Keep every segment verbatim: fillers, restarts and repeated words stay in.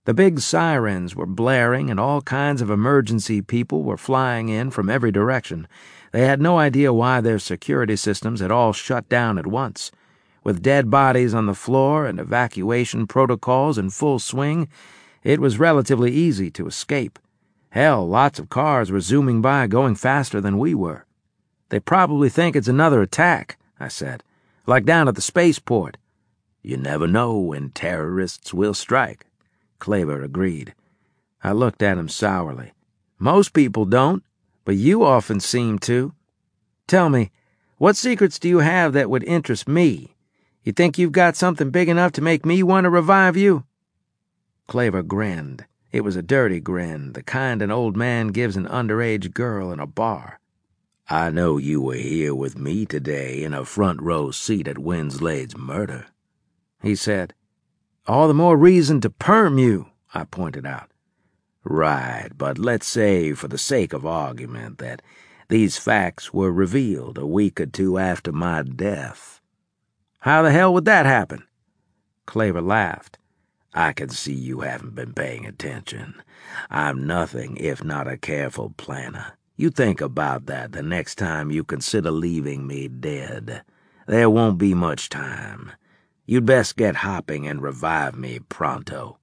The big sirens were blaring and all kinds of emergency people were flying in from every direction. They had no idea why their security systems had all shut down at once. With dead bodies on the floor and evacuation protocols in full swing, it was relatively easy to escape. Hell, lots of cars were zooming by, going faster than we were. They probably think it's another attack, I said, like down at the spaceport. You never know when terrorists will strike, Claver agreed. I looked at him sourly. Most people don't, but you often seem to. Tell me, what secrets do you have that would interest me? You think you've got something big enough to make me want to revive you? Claver grinned. It was a dirty grin, the kind an old man gives an underage girl in a bar. I know you were here with me today in a front row seat at Winslade's murder, he said. All the more reason to perm you, I pointed out. Right, but let's say, for the sake of argument, that these facts were revealed a week or two after my death. How the hell would that happen? Claver laughed. I can see you haven't been paying attention. I'm nothing if not a careful planner. You think about that the next time you consider leaving me dead. There won't be much time. You'd best get hopping and revive me pronto.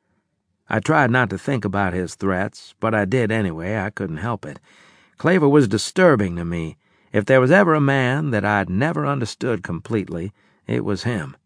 I tried not to think about his threats, but I did anyway. I couldn't help it. Claver was disturbing to me. If there was ever a man that I'd never understood completely, it was him.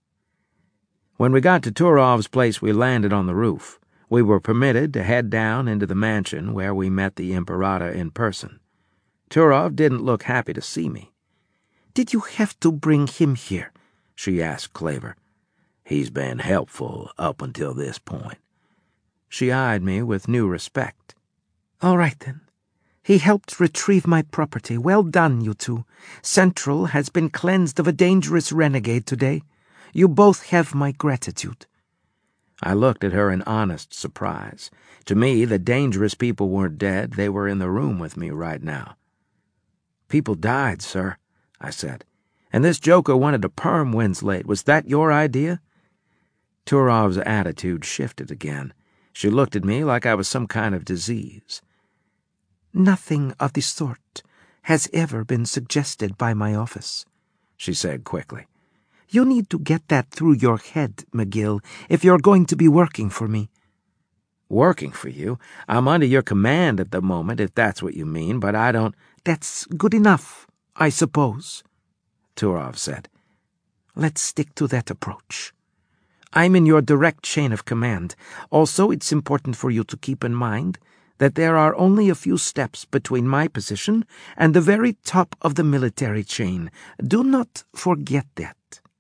When we got to Turov's place, we landed on the roof. We were permitted to head down into the mansion where we met the Imperator in person. Turov didn't look happy to see me. "Did you have to bring him here?" she asked Claver. "He's been helpful up until this point." She eyed me with new respect. "All right, then. He helped retrieve my property. Well done, you two. Central has been cleansed of a dangerous renegade today. You both have my gratitude." I looked at her in honest surprise. To me, the dangerous people weren't dead. They were in the room with me right now. "People died, sir," I said. "And this joker wanted to perm Winslade. Was that your idea?" Turov's attitude shifted again. She looked at me like I was some kind of disease. "Nothing of the sort has ever been suggested by my office," she said quickly. "You need to get that through your head, McGill, if you're going to be working for me." "Working for you? I'm under your command at the moment, if that's what you mean, but I don't—" "That's good enough, I suppose," Turov said. "Let's stick to that approach. I'm in your direct chain of command. Also, it's important for you to keep in mind that there are only a few steps between my position and the very top of the military chain. Do not forget that."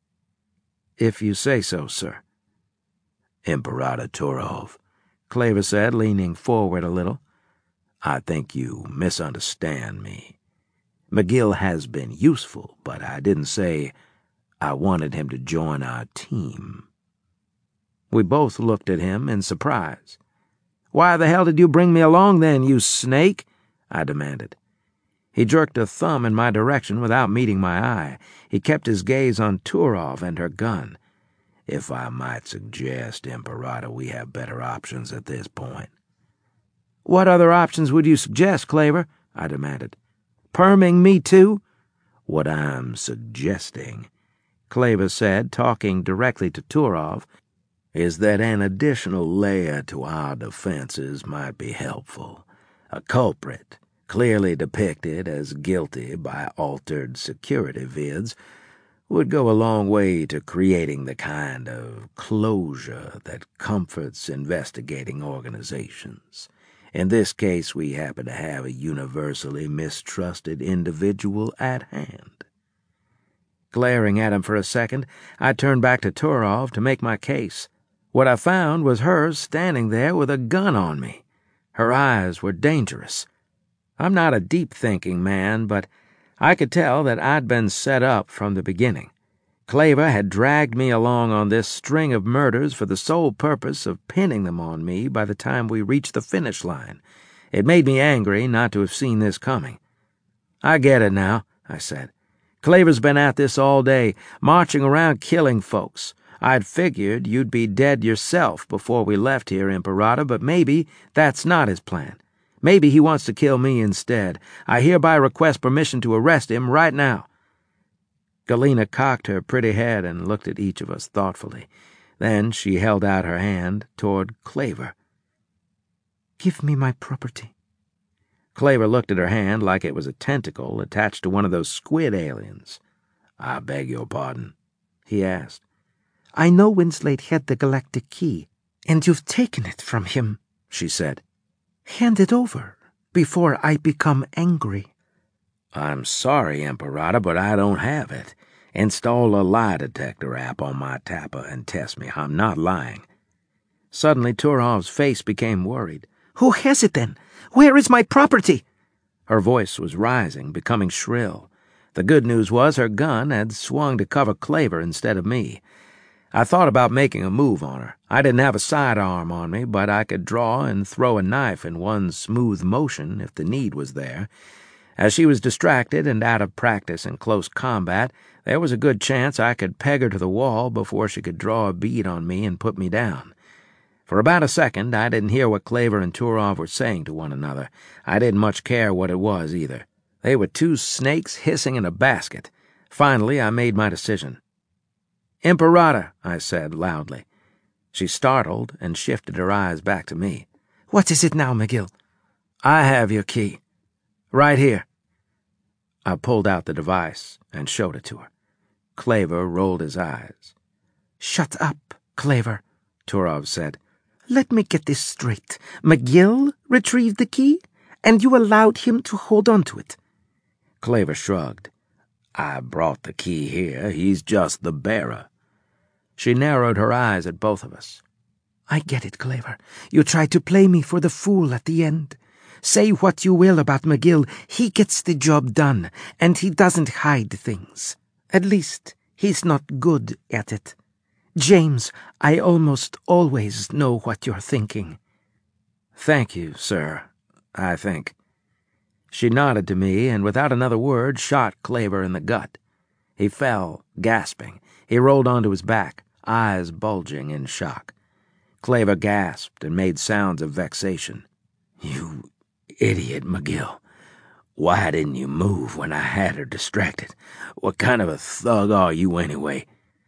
"If you say so, sir." "Imperator Turov," Claver said, leaning forward a little, "I think you misunderstand me. McGill has been useful, but I didn't say I wanted him to join our team." We both looked at him in surprise. "Why the hell did you bring me along then, you snake?" I demanded. He jerked a thumb in my direction without meeting my eye. He kept his gaze on Turov and her gun. "If I might suggest, Imperator, we have better options at this point." "What other options would you suggest, Claver?" I demanded. "Perming me too?" "What I'm suggesting," Claver said, talking directly to Turov, "is that an additional layer to our defenses might be helpful. A culprit, clearly depicted as guilty by altered security vids, would go a long way to creating the kind of closure that comforts investigating organizations. In this case, we happen to have a universally mistrusted individual at hand." Glaring at him for a second, I turned back to Turov to make my case. What I found was her standing there with a gun on me. Her eyes were dangerous. I'm not a deep-thinking man, but I could tell that I'd been set up from the beginning. Claver had dragged me along on this string of murders for the sole purpose of pinning them on me by the time we reached the finish line. It made me angry not to have seen this coming. "I get it now," I said. "Claver's been at this all day, marching around killing folks. I'd figured you'd be dead yourself before we left here, Imperator, but maybe that's not his plan. Maybe he wants to kill me instead. I hereby request permission to arrest him right now." Galena cocked her pretty head and looked at each of us thoughtfully. Then she held out her hand toward Claver. "Give me my property." Claver looked at her hand like it was a tentacle attached to one of those squid aliens. "I beg your pardon?" he asked. "I know Winslade had the galactic key, and you've taken it from him," she said. "Hand it over before I become angry." "I'm sorry, Imperator, but I don't have it. Install a lie detector app on my Tapper and test me. I'm not lying." Suddenly Turov's face became worried. "Who has it then? Where is my property?" Her voice was rising, becoming shrill. The good news was her gun had swung to cover Claver instead of me. I thought about making a move on her. I didn't have a sidearm on me, but I could draw and throw a knife in one smooth motion if the need was there. As she was distracted and out of practice in close combat, there was a good chance I could peg her to the wall before she could draw a bead on me and put me down. For about a second, I didn't hear what Claver and Turov were saying to one another. I didn't much care what it was, either. They were two snakes hissing in a basket. Finally, I made my decision. "Imperator," I said loudly. She startled and shifted her eyes back to me. "What is it now, McGill?" "I have your key. Right here." I pulled out the device and showed it to her. Claver rolled his eyes. "Shut up, Claver," Turov said. "Let me get this straight. McGill retrieved the key, and you allowed him to hold on to it." Claver shrugged. "I brought the key here. He's just the bearer." She narrowed her eyes at both of us. "I get it, Claver. You tried to play me for the fool at the end. Say what you will about McGill, he gets the job done, and he doesn't hide things. At least, he's not good at it. James, I almost always know what you're thinking." "Thank you, sir, I think." She nodded to me and without another word shot Claver in the gut. He fell, gasping. He rolled onto his back, eyes bulging in shock. Claver gasped and made sounds of vexation. "You idiot, McGill. Why didn't you move when I had her distracted? What kind of a thug are you anyway?"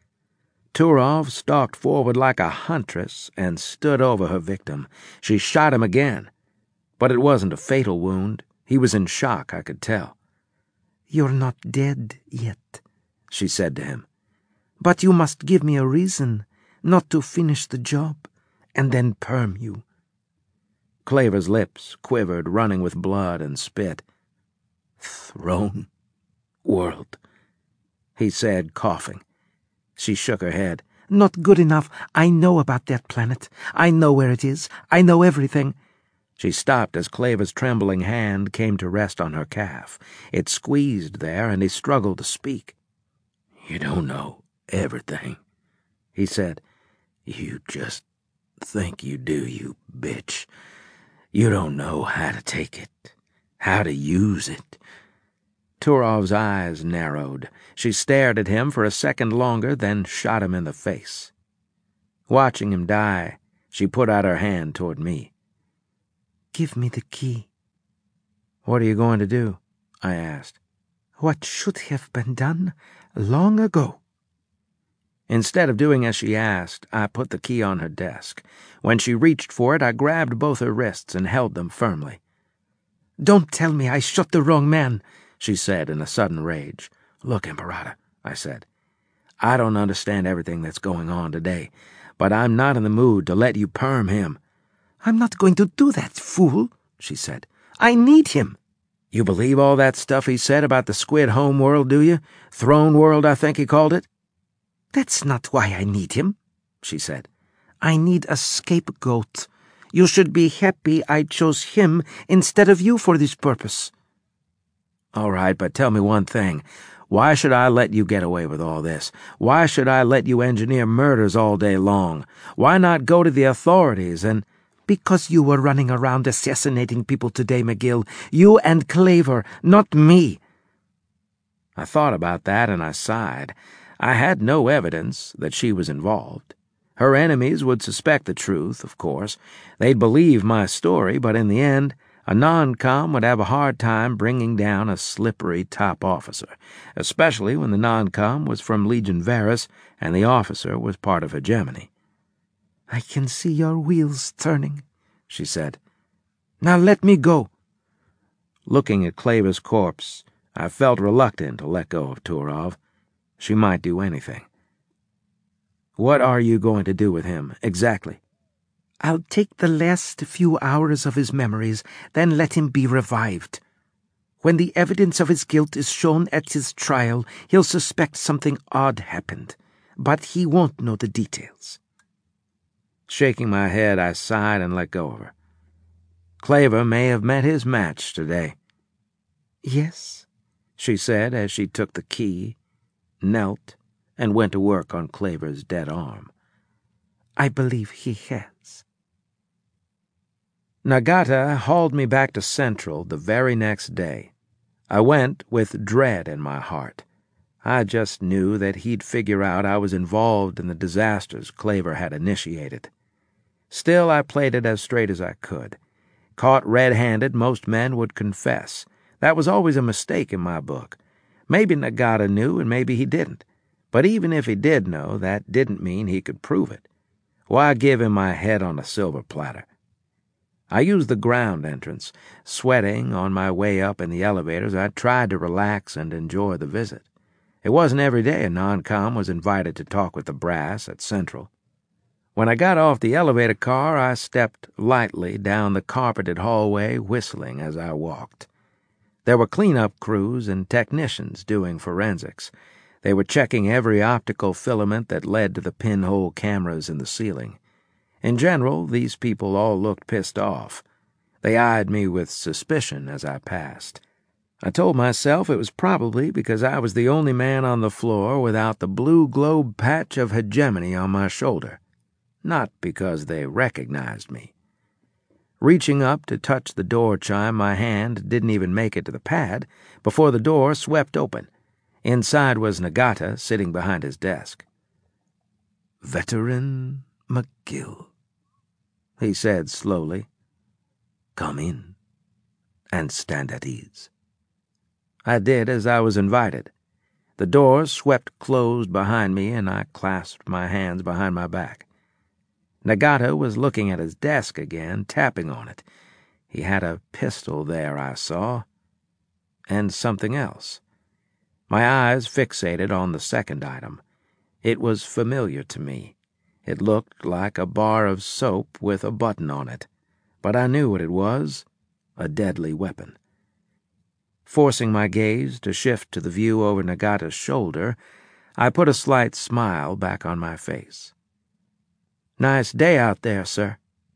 Turov stalked forward like a huntress and stood over her victim. She shot him again. But it wasn't a fatal wound. He was in shock, I could tell. "You're not dead yet," she said to him. "But you must give me a reason not to finish the job and then perm you." Claver's lips quivered, running with blood and spit. "Throne world," he said, coughing. She shook her head. "Not good enough. I know about that planet. I know where it is. I know everything." She stopped as Claver's trembling hand came to rest on her calf. It squeezed there, and he struggled to speak. "You don't know everything," he said. "You just think you do, you bitch. You don't know how to take it, how to use it." Turov's eyes narrowed. She stared at him for a second longer, then shot him in the face. Watching him die, she put out her hand toward me. "Give me the key." "What are you going to do?" I asked. "What should have been done long ago." Instead of doing as she asked, I put the key on her desk. When she reached for it, I grabbed both her wrists and held them firmly. "Don't tell me I shot the wrong man," she said in a sudden rage. "Look, Imperator," I said, "I don't understand everything that's going on today, but I'm not in the mood to let you perm him." "I'm not going to do that, fool," she said. "I need him." "You believe all that stuff he said about the squid home world, do you? Throne world, I think he called it?" "That's not why I need him," she said. "I need a scapegoat. You should be happy I chose him instead of you for this purpose." "All right, but tell me one thing. Why should I let you get away with all this? Why should I let you engineer murders all day long? Why not go to the authorities and—" "Because you were running around assassinating people today, McGill. You and Claver, not me." I thought about that and I sighed. I had no evidence that she was involved. Her enemies would suspect the truth, of course. They'd believe my story, but in the end, a non-com would have a hard time bringing down a slippery top officer, especially when the non-com was from Legion Varus and the officer was part of Hegemony. "I can see your wheels turning," she said. "Now let me go." Looking at Klaver's corpse, I felt reluctant to let go of Turov. She might do anything. "What are you going to do with him, exactly?" "I'll take the last few hours of his memories, then let him be revived. When the evidence of his guilt is shown at his trial, he'll suspect something odd happened, but he won't know the details." Shaking my head, I sighed and let go of her. Klaver may have met his match today. "Yes," she said as she took the key, knelt, and went to work on Klaver's dead arm. "I believe he has." Nagata hauled me back to Central the very next day. I went with dread in my heart. I just knew that he'd figure out I was involved in the disasters Klaver had initiated. Still, I played it as straight as I could. Caught red-handed, most men would confess. That was always a mistake in my book. Maybe Nagata knew and maybe he didn't. But even if he did know, that didn't mean he could prove it. Why give him my head on a silver platter? I used the ground entrance. Sweating on my way up in the elevators, I tried to relax and enjoy the visit. It wasn't every day a non-com was invited to talk with the brass at Central. When I got off the elevator car, I stepped lightly down the carpeted hallway, whistling as I walked. There were cleanup crews and technicians doing forensics. They were checking every optical filament that led to the pinhole cameras in the ceiling. In general, these people all looked pissed off. They eyed me with suspicion as I passed. I told myself it was probably because I was the only man on the floor without the blue globe patch of Hegemony on my shoulder, not because they recognized me. Reaching up to touch the door chime, my hand didn't even make it to the pad before the door swept open. Inside was Nagata, sitting behind his desk. "Veteran McGill," he said slowly. "Come in and stand at ease." I did as I was invited. The door swept closed behind me, and I clasped my hands behind my back. Nagata was looking at his desk again, tapping on it. He had a pistol there, I saw, and something else. My eyes fixated on the second item. It was familiar to me. It looked like a bar of soap with a button on it, but I knew what it was, a deadly weapon. Forcing my gaze to shift to the view over Nagata's shoulder, I put a slight smile back on my face. "Nice day out there, sir."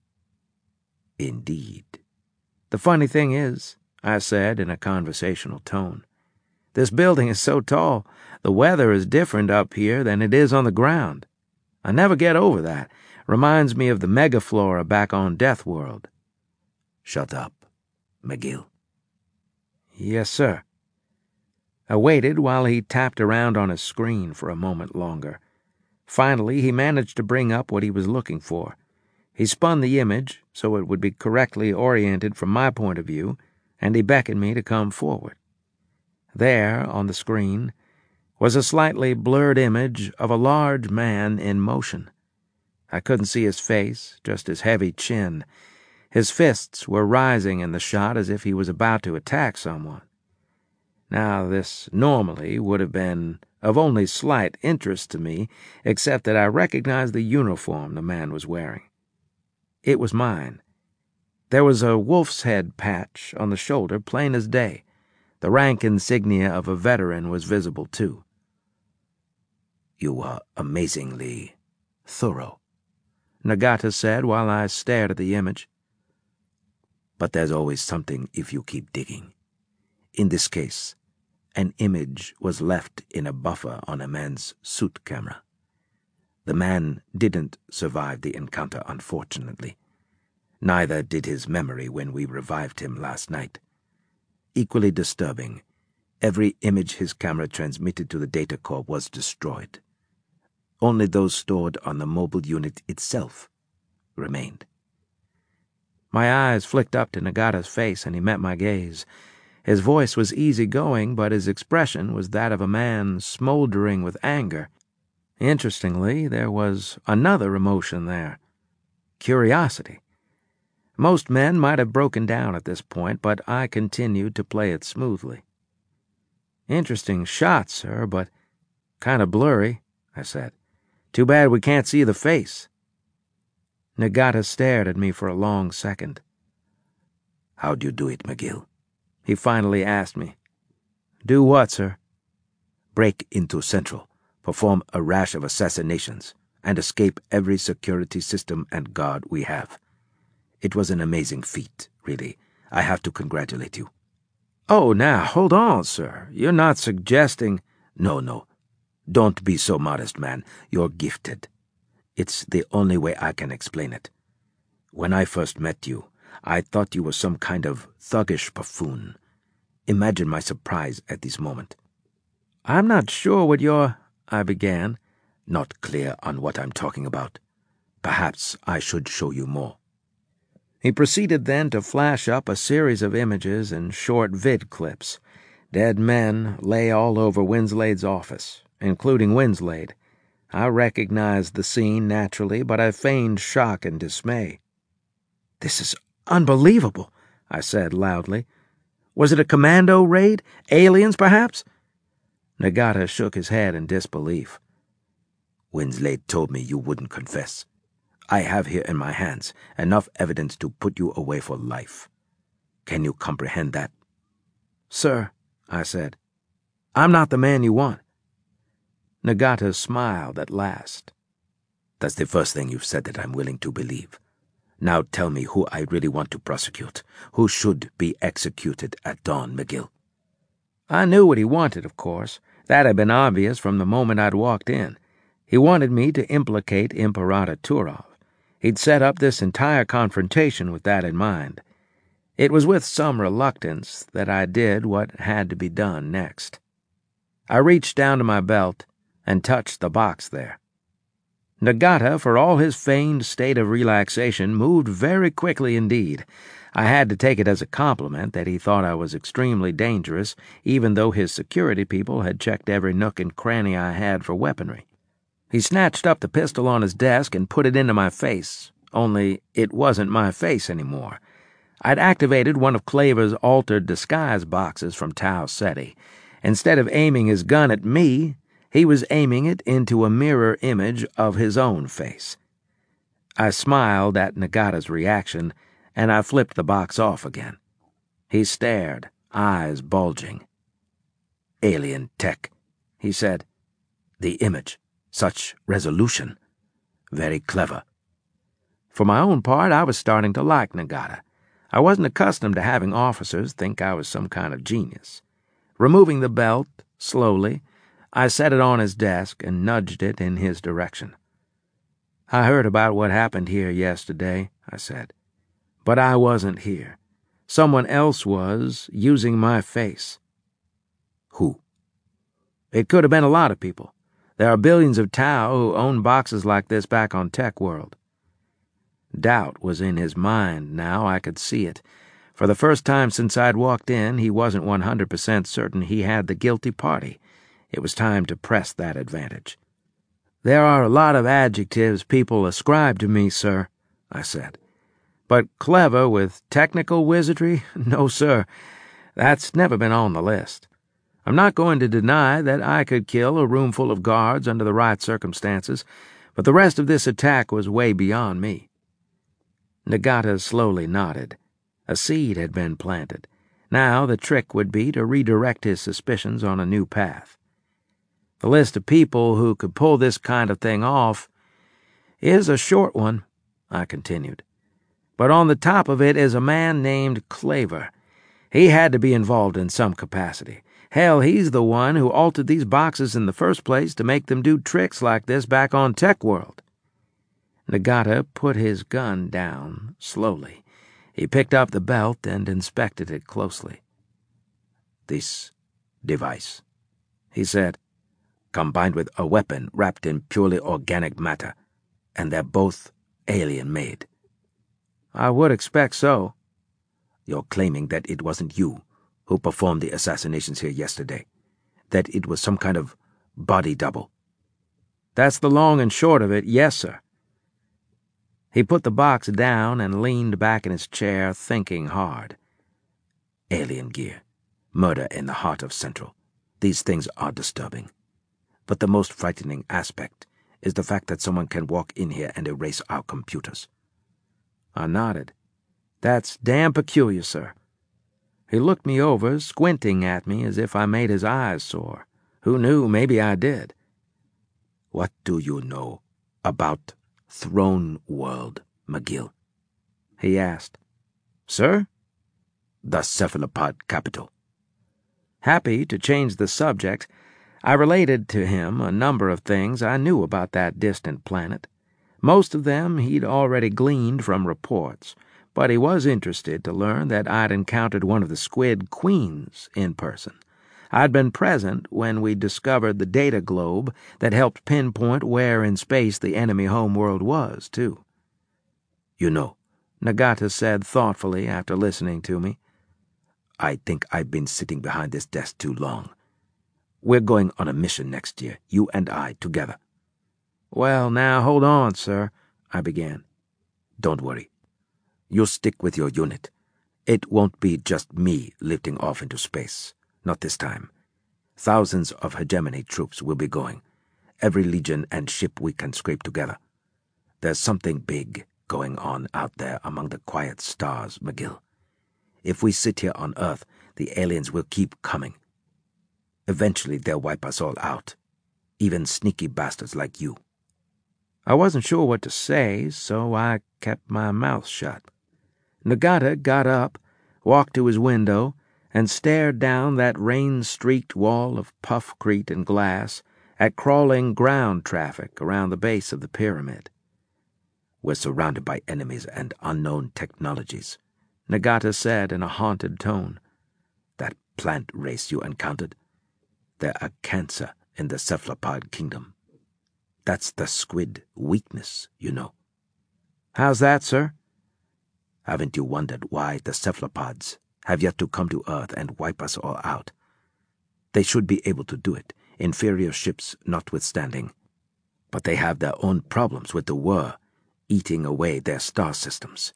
"Indeed." "The funny thing is," I said in a conversational tone, "this building is so tall, the weather is different up here than it is on the ground. I never get over that. Reminds me of the megaflora back on Death World." "Shut up, McGill." "Yes, sir." I waited while he tapped around on his screen for a moment longer. Finally, he managed to bring up what he was looking for. He spun the image so it would be correctly oriented from my point of view, and he beckoned me to come forward. There, on the screen, was a slightly blurred image of a large man in motion. I couldn't see his face, just his heavy chin. His fists were rising in the shot as if he was about to attack someone. Now, this normally would have been of only slight interest to me, except that I recognized the uniform the man was wearing. It was mine. There was a wolf's head patch on the shoulder, plain as day. The rank insignia of a veteran was visible, too. "You were amazingly thorough," Nagata said while I stared at the image. "But there's always something if you keep digging. In this case, an image was left in a buffer on a man's suit camera. The man didn't survive the encounter, unfortunately. Neither did his memory when we revived him last night. Equally disturbing, Every image his camera transmitted to the data core was destroyed. Only those stored on the mobile unit itself remained. My eyes flicked up to Nagata's face, and he met my gaze. His voice was easygoing, but his expression was that of a man smoldering with anger. Interestingly, there was another emotion there: curiosity. Most men might have broken down at this point, but I continued to play it smoothly. "Interesting shot, sir, but kind of blurry," I said. "Too bad we can't see the face." Nagata stared at me for a long second. "How'd you do it, McGill?" he finally asked me. "Do what, sir?" "Break into Central, perform a rash of assassinations, and escape every security system and guard we have. It was an amazing feat, really. I have to congratulate you." "Oh, now, hold on, sir. You're not suggesting—" "No, no. Don't be so modest, man. You're gifted. It's the only way I can explain it. When I first met you, I thought you were some kind of thuggish buffoon. Imagine my surprise at this moment." "I'm not sure what you're—" I began. "Not clear on what I'm talking about? Perhaps I should show you more." He proceeded then to flash up a series of images and short vid clips. Dead men lay all over Winslade's office, including Winslade. I recognized the scene naturally, but I feigned shock and dismay. "This is unbelievable," I said loudly. "Was it a commando raid? Aliens, perhaps?" Nagata shook his head in disbelief. "Winslade told me you wouldn't confess. I have here in my hands enough evidence to put you away for life. Can you comprehend that?" "Sir," I said, "I'm not the man you want." Nagata smiled at last. "That's the first thing you've said that I'm willing to believe. Now tell me who I really want to prosecute, who should be executed at dawn, McGill." I knew what he wanted, of course. That had been obvious from the moment I'd walked in. He wanted me to implicate Imperator Turov. He'd set up this entire confrontation with that in mind. It was with some reluctance that I did what had to be done next. I reached down to my belt and touched the box there. Nagata, for all his feigned state of relaxation, moved very quickly indeed. I had to take it as a compliment that he thought I was extremely dangerous, even though his security people had checked every nook and cranny I had for weaponry. He snatched up the pistol on his desk and put it into my face, only it wasn't my face anymore. I'd activated one of Claver's altered disguise boxes from Tau Ceti. Instead of aiming his gun at me, he was aiming it into a mirror image of his own face. I smiled at Nagata's reaction, and I flipped the box off again. He stared, eyes bulging. "Alien tech," he said. "The image. Such resolution. Very clever." For my own part, I was starting to like Nagata. I wasn't accustomed to having officers think I was some kind of genius. Removing the belt, slowly, I set it on his desk and nudged it in his direction. "I heard about what happened here yesterday," I said. "But I wasn't here. Someone else was, using my face." "Who?" "It could have been a lot of people. There are billions of Tau who own boxes like this back on Tech World." Doubt was in his mind now, I could see it. For the first time since I'd walked in, he wasn't one hundred percent certain he had the guilty party. It was time to press that advantage. "There are a lot of adjectives people ascribe to me, sir," I said. "But clever with technical wizardry? No, sir. That's never been on the list. I'm not going to deny that I could kill a room full of guards under the right circumstances, but the rest of this attack was way beyond me." Nagata slowly nodded. A seed had been planted. Now the trick would be to redirect his suspicions on a new path. "The list of people who could pull this kind of thing off is a short one," I continued. "But on the top of it is a man named Claver. He had to be involved in some capacity. Hell, he's the one who altered these boxes in the first place to make them do tricks like this back on Tech World." Nagata put his gun down slowly. He picked up the belt and inspected it closely. "This device," he said, "combined with a weapon wrapped in purely organic matter, and they're both alien-made." "I would expect so." "You're claiming that it wasn't you who performed the assassinations here yesterday, that it was some kind of body double." "That's the long and short of it, yes, sir." He put the box down and leaned back in his chair, thinking hard. Alien gear, murder in the heart of Central. These things are disturbing. But the most frightening aspect is the fact that someone can walk in here and erase our computers. I nodded. "That's damn peculiar, sir." He looked me over, squinting at me as if I made his eyes sore. Who knew, maybe I did. "What do you know about Throne World, McGill?" he asked. "Sir?" "The cephalopod capital." Happy to change the subject, I related to him a number of things I knew about that distant planet. Most of them he'd already gleaned from reports, but he was interested to learn that I'd encountered one of the Squid Queens in person. I'd been present when we discovered the data globe that helped pinpoint where in space the enemy homeworld was, too. "You know," Nagata said thoughtfully after listening to me, "I think I've been sitting behind this desk too long. We're going on a mission next year, you and I together." "Well, now, hold on, sir," I began. "Don't worry. You stick with your unit. It won't be just me lifting off into space. Not this time. Thousands of hegemony troops will be going. Every legion and ship we can scrape together. There's something big going on out there among the quiet stars, McGill. If we sit here on Earth, the aliens will keep coming. Eventually they'll wipe us all out. Even sneaky bastards like you." I wasn't sure what to say, so I kept my mouth shut. Nagata got up, walked to his window, and stared down that rain-streaked wall of puffcrete and glass at crawling ground traffic around the base of the pyramid. "We're surrounded by enemies and unknown technologies," Nagata said in a haunted tone. "That plant race you encountered, they're a cancer in the cephalopod kingdom. That's the squid weakness, you know." "How's that, sir?" "Haven't you wondered why the cephalopods have yet to come to Earth and wipe us all out? They should be able to do it, inferior ships notwithstanding. But they have their own problems with the Whir eating away their star systems."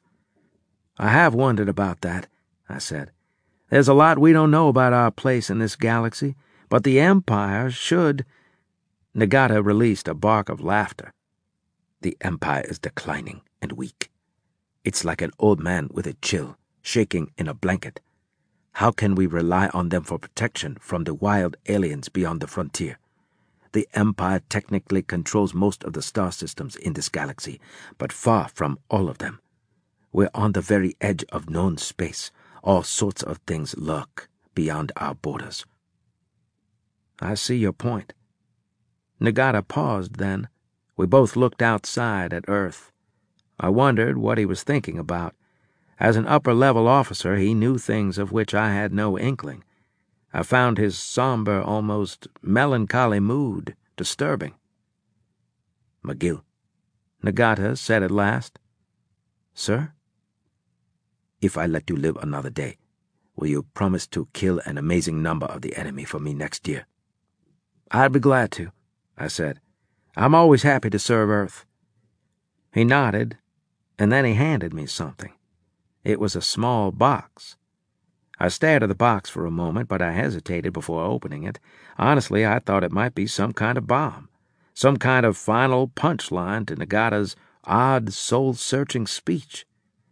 "I have wondered about that," I said. "There's a lot we don't know about our place in this galaxy, but the Empire should—" Nagata released a bark of laughter. "The Empire is declining and weak. It's like an old man with a chill, shaking in a blanket. How can we rely on them for protection from the wild aliens beyond the frontier? The Empire technically controls most of the star systems in this galaxy, but far from all of them. We're on the very edge of known space. All sorts of things lurk beyond our borders." "I see your point." Nagata paused then. We both looked outside at Earth. I wondered what he was thinking about. As an upper-level officer, he knew things of which I had no inkling. I found his somber, almost melancholy mood disturbing. "McGill," Nagata said at last. "Sir?" "If I let you live another day, will you promise to kill an amazing number of the enemy for me next year?" "I'd be glad to," I said. "I'm always happy to serve Earth." He nodded, and then he handed me something. It was a small box. I stared at the box for a moment, but I hesitated before opening it. Honestly, I thought it might be some kind of bomb, some kind of final punchline to Nagata's odd, soul-searching speech.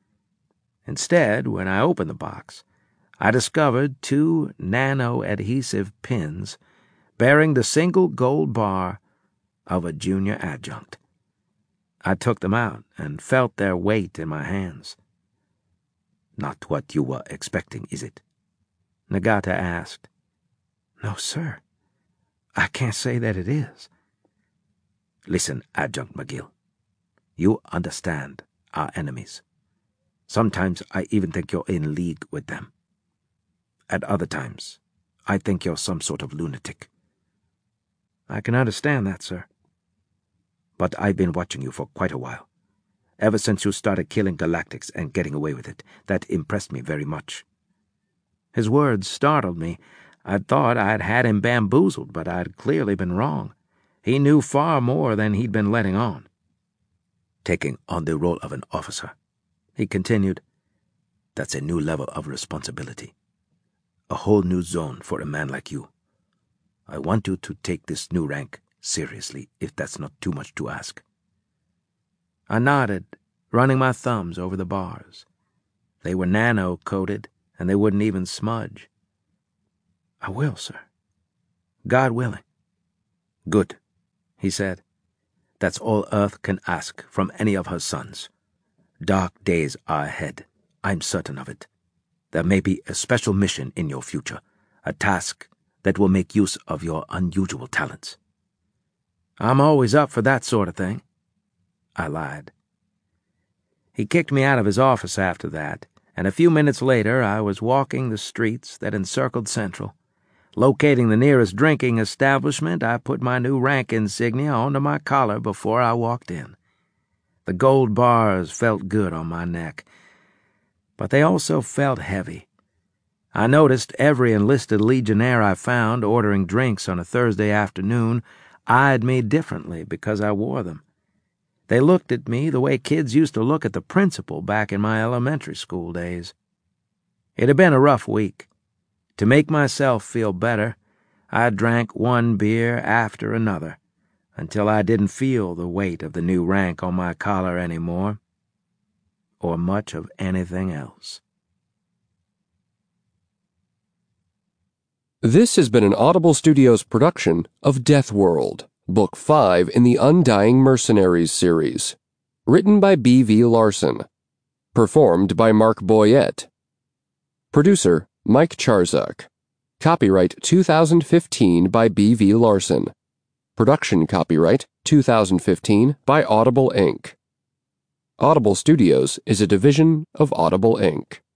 Instead, when I opened the box, I discovered two nano-adhesive pins bearing the single gold bar of a junior adjunct. I took them out and felt their weight in my hands. "Not what you were expecting, is it?" Nagata asked. "No, sir. I can't say that it is." "Listen, Adjunct McGill. You understand our enemies. Sometimes I even think you're in league with them. At other times, I think you're some sort of lunatic. I can understand that, sir. But I've been watching you for quite a while. Ever since you started killing galactics and getting away with it, that impressed me very much. His words startled me. I'd thought I'd had him bamboozled, but I'd clearly been wrong. He knew far more than he'd been letting on. Taking on the role of an officer, he continued, that's a new level of responsibility. A whole new zone for a man like you. I want you to take this new rank seriously, if that's not too much to ask. I nodded, running my thumbs over the bars. They were nano-coated, and they wouldn't even smudge. I will, sir. God willing. Good, he said. That's all Earth can ask from any of her sons. Dark days are ahead. I'm certain of it. There may be a special mission in your future, a task that will make use of your unusual talents. I'm always up for that sort of thing. I lied. He kicked me out of his office after that, and a few minutes later I was walking the streets that encircled Central. Locating the nearest drinking establishment, I put my new rank insignia onto my collar before I walked in. The gold bars felt good on my neck, but they also felt heavy. I noticed every enlisted legionnaire I found ordering drinks on a Thursday afternoon eyed me differently because I wore them. They looked at me the way kids used to look at the principal back in my elementary school days. It had been a rough week. To make myself feel better, I drank one beer after another until I didn't feel the weight of the new rank on my collar anymore, or much of anything else. This has been an Audible Studios production of Death World, Book five in the Undying Mercenaries series. Written by B V Larson. Performed by Mark Boyette. Producer, Mike Charzak. Copyright two thousand fifteen by B V Larson. Production copyright two thousand fifteen by Audible Incorporated. Audible Studios is a division of Audible Incorporated.